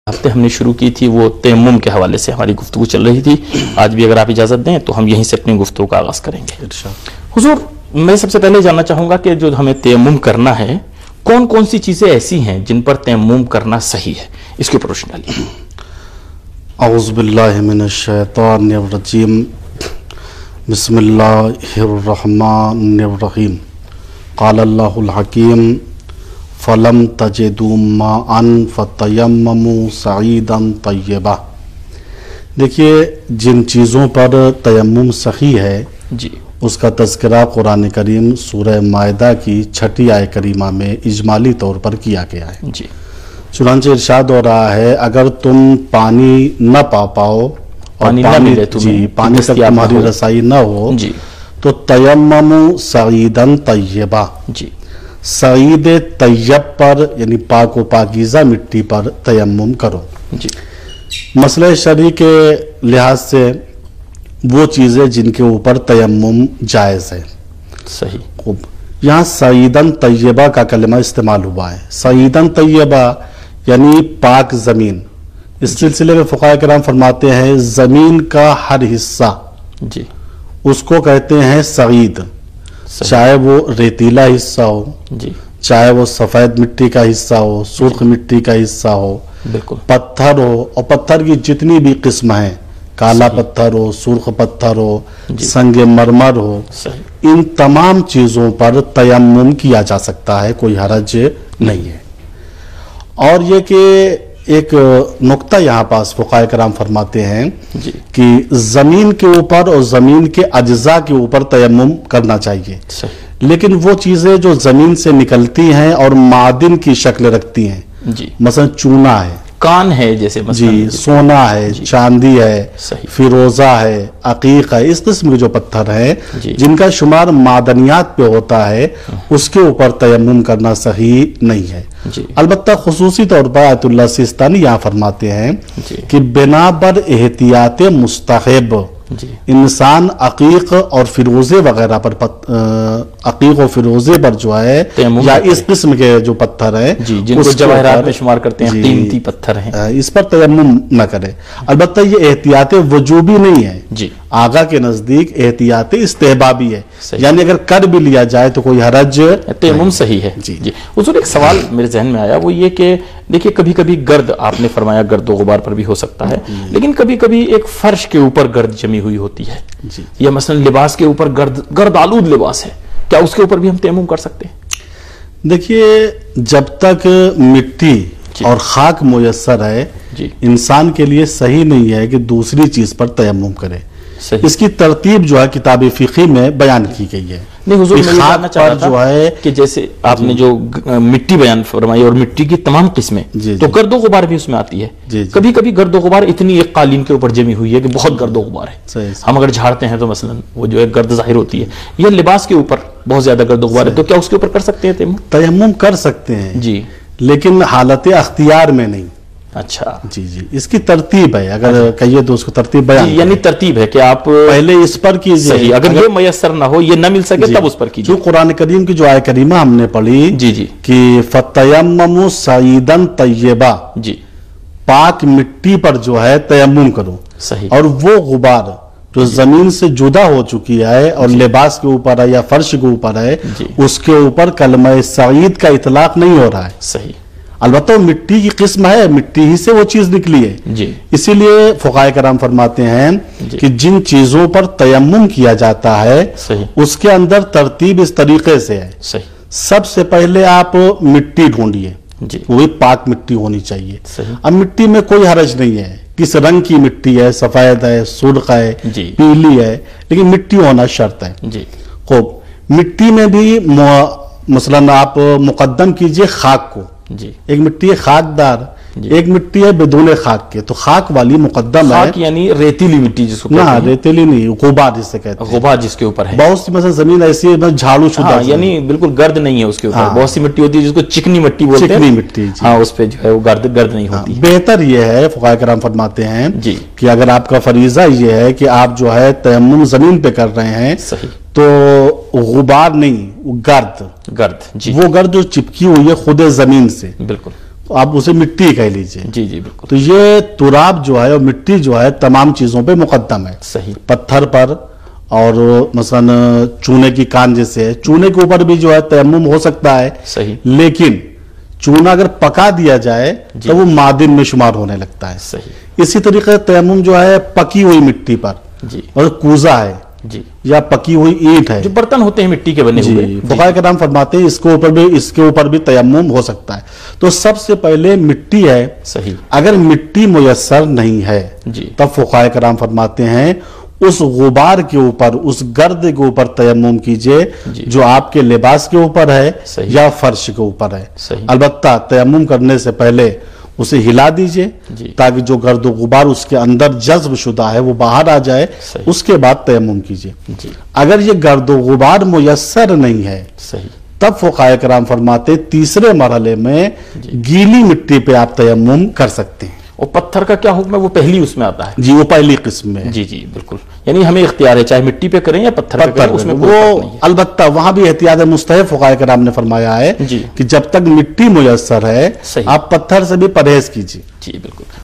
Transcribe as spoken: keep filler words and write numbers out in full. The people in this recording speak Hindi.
हफ्ते हमने शुरू की थी वो तयम्मुम के हवाले से हमारी गुफ्तगू चल रही थी। आज भी अगर आप इजाज़त दें तो हम यहीं से अपनी गुफ्तगू का आगाज़ करेंगे। हुजूर, मैं सबसे पहले जानना चाहूँगा कि जो हमें तयम्मुम करना है, कौन कौन सी चीज़ें ऐसी हैं जिन पर तयम्मुम करना सही है, इसके ऊपर रोशनी डालिए। औज़ु बिल्लाहि मिनश शैतानिर रजीम, बिस्मिल्लाहिर रहमानिर रहीम। क़ाल अल्लाहुल हकीम, फलम तजिदू माअन फतयम्ममू सईदन तय्यबा। देखिए, जिन चीज़ों पर तयम्मुम सही है जी, उसका तज़किरा कुरान करीम सूरह माइदा की छठी आय करीमा में इजमाली तौर पर किया गया है जी। चुनांचे इरशाद हो रहा है, अगर तुम पानी न पा पाओ और पानी, पानी, पानी, जी, पानी तक तुम्हारी रसाई न हो जी, तो तयम्ममू सईदन तय्यबा, जी, सईद तैयब पर यानी पाक व पाकीज़ा मिट्टी पर तयम्मुम करो जी। मसले शरी के लिहाज से वो चीज़ें जिनके ऊपर तयम्मुम जायज़ है। सही। खूब, यहाँ सईदन तय्यबा का कलमा इस्तेमाल हुआ है। सईदन तय्यबा यानी पाक ज़मीन। इस सिलसिले में फ़ुक़हा किराम फरमाते हैं, ज़मीन का हर हिस्सा जी उसको कहते हैं सईद, चाहे वो रेतीला हिस्सा हो जी, चाहे वो सफ़ेद मिट्टी का हिस्सा हो, सुर्ख मिट्टी का हिस्सा हो, बिल्कुल, पत्थर हो, और पत्थर की जितनी भी किस्म हैं, काला पत्थर हो, सुर्ख पत्थर हो, संगे मरमर हो, सही। इन तमाम चीज़ों पर तयम्मुम किया जा सकता है, कोई हरज नहीं है। और ये कि एक नुक्ता यहाँ पास फ़ुक़हा किराम फरमाते हैं जी कि ज़मीन के ऊपर और ज़मीन के अज्जा के ऊपर तयम्मुम करना चाहिए, सही। लेकिन वो चीज़ें जो ज़मीन से निकलती हैं और मादिन की शक्ल रखती हैं, जी, मसलन चूना है, कान है, जैसे जी, सोना है, चांदी है, सही। फिरोजा है, अकीक है, इस किस्म के जो पत्थर हैं जिनका शुमार मादनियात पे होता है, उसके ऊपर तयम्मुम करना सही नहीं है। जी। अलबत्ता खुसूसी तौर पर आयतुल्लाह सिस्तानी यहाँ फरमाते हैं जी। कि बिना बर एहतियात मुस्तहब इंसान अकीक और फिरोजे वगैरह पर अकीक और फिरोजे पर जो है या इस किस्म के जो पत्थर है जिनको जवाहरात में शुमार करते हैं, कीमती पत्थर हैं, इस पर तयम्मुम न करे। अलबत्ता ये एहतियात वजूबी नहीं है जी, आगा के नजदीक एहतियात इस्तेहबाबी है, यानी अगर कर भी लिया जाए तो कोई हरज, तयम्मुम सही है। जी जी। उस एक सवाल मेरे जहन में आया, वो ये कि देखिए, कभी कभी गर्द, आपने फरमाया गर्द गुबार पर भी हो सकता है, लेकिन कभी कभी एक फर्श के ऊपर गर्द जमी हुई होती है जी, या मसलन लिबास के ऊपर गर्द गर्द आलूद लिबास है, क्या उसके ऊपर भी हम तयम्मुम कर सकते हैं? देखिए, जब तक मिट्टी और खाक मुयस्सर है, इंसान के लिए सही नहीं है कि दूसरी चीज पर तयम्मुम करे। इसकी तरतीब जो है किताब फ़िक़ी में बयान की गई है। नहीं हुजूर, मैं ये जानना चाह रहा था जो है कि जैसे आपने जो मिट्टी बयान फरमाई और मिट्टी की तमाम किस्में, तो गर्दो गुबार भी उसमें आती है। जी, जी। कभी कभी गर्दो गुबार इतनी एक कालीन के ऊपर जमी हुई है कि बहुत गर्दो गुबार है, सही, सही। हम अगर झाड़ते हैं तो मसलन वो जो है गर्द जाहिर होती है, या लिबास के ऊपर बहुत ज्यादा गर्दो गुबार है, तो क्या उसके ऊपर कर सकते हैं तयम्मुम? तयम्मुम कर सकते हैं जी, लेकिन हालत अख्तियार में नहीं। अच्छा, जी जी, इसकी तरतीब है, अगर कहिए तो उसको तरतीब बयान, यानी तरतीब है कि आप पहले इस पर कीजिए, अगर, अगर ये मयसर ना हो, ये न मिल सके, तब उस पर कीजिए। जो कुरान करीम की जो आय करीमा हमने पढ़ी जी जी कि फतयम्ममू सईदन तय्यबा, जी, पाक मिट्टी पर जो है तयम्मुम करो, सही। और वो गुबार जो जमीन से जुदा हो चुकी है और लिबास के ऊपर है या फर्श के ऊपर है, उसके ऊपर कलमा सईद का इतलाक नहीं हो रहा है, सही। अलबत्ता मिट्टी की किस्म है, मिट्टी ही से वो चीज निकली है जी, इसीलिए फ़ुक़हा किराम फरमाते हैं कि जिन चीजों पर तयम्मुम किया जाता है, सही, उसके अंदर तरतीब इस तरीके से है, सही। सबसे पहले आप मिट्टी ढूंढिए, वो भी पाक मिट्टी होनी चाहिए, सही। अब मिट्टी में कोई हरज नहीं है, किस रंग की मिट्टी है, सफेद है, सुर्ख है, पीली है, लेकिन मिट्टी होना शर्त है जी। खूब, मिट्टी में भी मसलन आप मुकद्दम कीजिए खाक को जी, एक मिट्टी है खाकदार, एक मिट्टी है बिदून खाक के, तो खाक वाली मुकद्दम है, यानी रेतीली मिट्टी जिसको ना, रेतीली नहीं, गुबार जिससे कहते हैं, गुबार जिसके ऊपर है। बहुत सी मतलब जमीन ऐसी है झाड़ू शुदा, हाँ, यानी बिल्कुल गर्द नहीं है उसके ऊपर। हाँ, बहुत सी मिट्टी होती है जिसको चिकनी मिट्टी बोलते हैं, चिकनी मिट्टी, हाँ, उस पे जो है वो गर्द गर्द नहीं होती। हाँ, बेहतर ये है, फ़ुक़हा किराम फरमाते हैं जी, कि अगर आपका फरीजा ये है कि आप जो है तयम्मुम जमीन पे कर रहे हैं, सही, तो गुबार नहीं, वो गर्द, गर्द जी, वो गर्द जो चिपकी हुई है खुद जमीन से, बिल्कुल आप उसे मिट्टी कह लीजिए। जी जी बिल्कुल। तो ये तुराब जो है और मिट्टी जो है तमाम चीजों पे मुकद्दम है। सही। पत्थर पर और मसलन चूने की कान जैसे है, चूने के ऊपर भी जो है तयम्मुम हो सकता है। सही। लेकिन चूना अगर पका दिया जाए तो वो मादिन में शुमार होने लगता है। सही। इसी तरीके तयम्मुम जो है पकी हुई मिट्टी पर, जी, और कूजा है जी, या पकी हुई ईंट है, जो बर्तन होते हैं मिट्टी के बने हुए, फुक़हा के नाम फरमाते हैं इसके ऊपर भी इसके ऊपर भी तयम्मुम हो सकता है। तो सबसे पहले मिट्टी है। सही। अगर मिट्टी मुयस्सर नहीं है जी, तब फुक़हा के नाम फरमाते हैं उस गुबार के ऊपर, उस गर्द के ऊपर तयम्मुम कीजिए जो आपके लिबास के ऊपर है या फर्श के ऊपर है। अलबत्ता तयम्मुम करने से पहले उसे हिला दीजिए ताकि जो गर्द गुबार उसके अंदर जज्ब शुदा है वो बाहर आ जाए, उसके बाद तयम्मुम कीजिए। अगर ये गर्द गुबार मुयस्सर नहीं है सही, तब फुक़हा किराम फरमाते तीसरे मरहले में गीली मिट्टी पे आप तयम्मुम कर सकते हैं। और पत्थर का क्या हुक्म है? वो पहली उसमें आता है। जी, वो पहली किस्म में। जी जी बिल्कुल, यानी हमें इख्तियार है चाहे मिट्टी पे करें या पत्थर पे करें, उसमें कोई फर्क नहीं है। अलबत्ता वहां भी एहतियात मुस्तहब फुक़हा किराम ने फरमाया है कि जब तक मिट्टी मुयस्सर है आप पत्थर से भी परहेज कीजिए। जी बिल्कुल।